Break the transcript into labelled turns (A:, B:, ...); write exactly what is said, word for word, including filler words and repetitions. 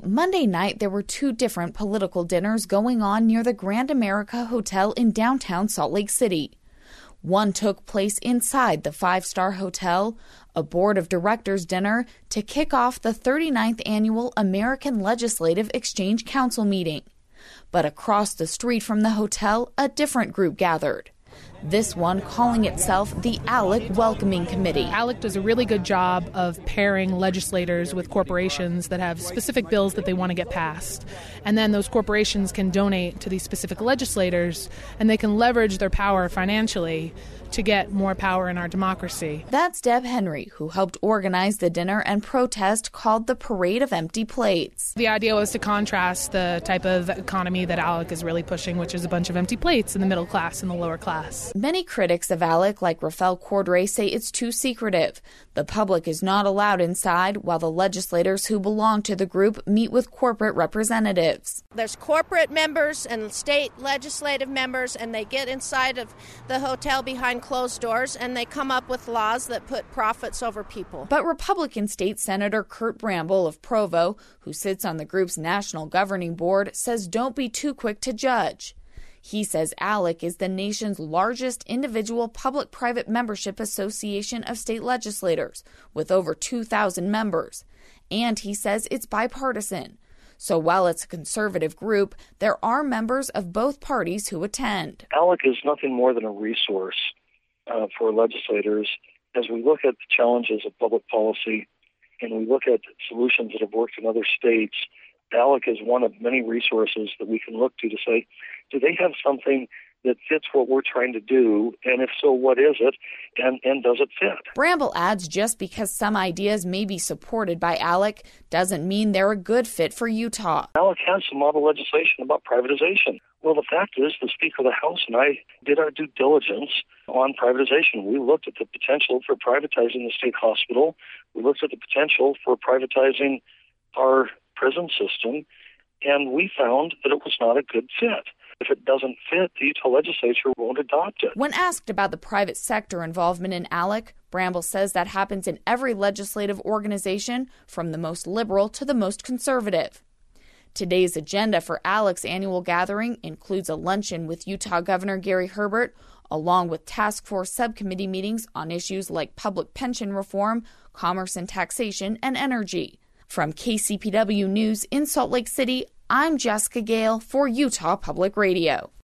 A: Monday night, there were two different political dinners going on near the Grand America Hotel in downtown Salt Lake City. One took place inside the five-star hotel, a board of directors dinner to kick off the thirty-ninth annual American Legislative Exchange Council meeting. But across the street from the hotel, a different group gathered. This one calling itself the ALEC Welcoming Committee.
B: ALEC does a really good job of pairing legislators with corporations that have specific bills that they want to get passed. And then those corporations can donate to these specific legislators, and they can leverage their power financially to get more power in our democracy.
A: That's Deb Henry, who helped organize the dinner and protest called the Parade of Empty Plates.
B: The idea was to contrast the type of economy that ALEC is really pushing, which is a bunch of empty plates in the middle class and the lower class.
A: Many critics of ALEC, like Rafael Cordray, say it's too secretive. The public is not allowed inside, while the legislators who belong to the group meet with corporate representatives.
C: There's corporate members and state legislative members, and they get inside of the hotel behind closed doors, and they come up with laws that put profits over people.
A: But Republican State Senator Kurt Bramble of Provo, who sits on the group's national governing board, says don't be too quick to judge. He says ALEC is the nation's largest individual public-private membership association of state legislators, with over two thousand members. And he says it's bipartisan. So while it's a conservative group, there are members of both parties who attend.
D: ALEC is nothing more than a resource uh, for legislators as we look at the challenges of public policy and we look at solutions that have worked in other states. ALEC is one of many resources that we can look to to say, do they have something that fits what we're trying to do? And if so, what is it? And, and does it fit?
A: Bramble adds just because some ideas may be supported by ALEC doesn't mean they're a good fit for Utah.
D: ALEC has some model legislation about privatization. Well, the fact is the Speaker of the House and I did our due diligence on privatization. We looked at the potential for privatizing the state hospital. We looked at the potential for privatizing our prison system, and we found that it was not a good fit. If it doesn't fit, the Utah legislature won't adopt it.
A: When asked about the private sector involvement in ALEC, Bramble says that happens in every legislative organization, from the most liberal to the most conservative. Today's agenda for ALEC's annual gathering includes a luncheon with Utah Governor Gary Herbert, along with task force subcommittee meetings on issues like public pension reform, commerce and taxation, and energy. From K C P W News in Salt Lake City, I'm Jessica Gale for Utah Public Radio.